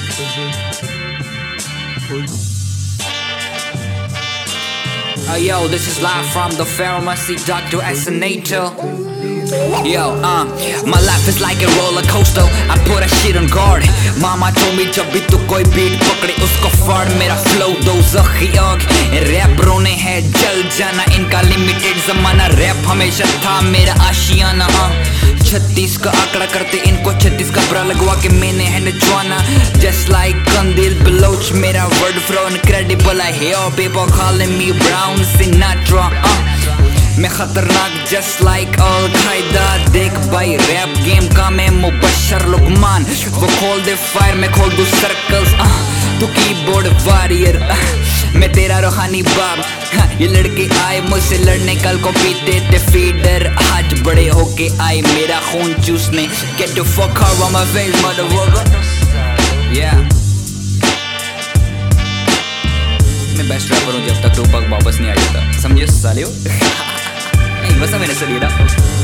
Yo, this is live from the pharmacy, Dr. Asinator. Yo, my life is like a roller coaster. I put a shit on guard. Mama told me जब भी तू कोई beat पकड़े उसको फाड़. मेरा flow दो ज़ख़ी आग. रैपरों ने है जल जाना, इनका limited ज़माना. रैप हमेशा था मेरा आशियाना. 36 का आंकड़ा करते इनको 36 का ब्रा लगवा के मैंने है नचवाना. Just like कंदील बलोच मेरा word flow incredible. I hear people calling me Brown Sinatra. मैं खतरनाक just like Al-Qaeda. देख भाई रैप गेम का मैं मुबशर लुकमान. वो खोल दे फायर मैं खोल दूँ सर्कल्स. तू कीबोर्ड वॉरियर मैं तेरा रूहानी बाप. ये लड़के आए मुझसे लड़ने, कल को पीते थे फीडर. आज बड़े होके आए मेरा खून चूसने. Get the fuck out of my face motherfucker. Yeah, मैं बेस्ट रैपर हूँ जब तक टूपक वापस नहीं आ जाता. समझे सालियो? नहीं बस मैंने सर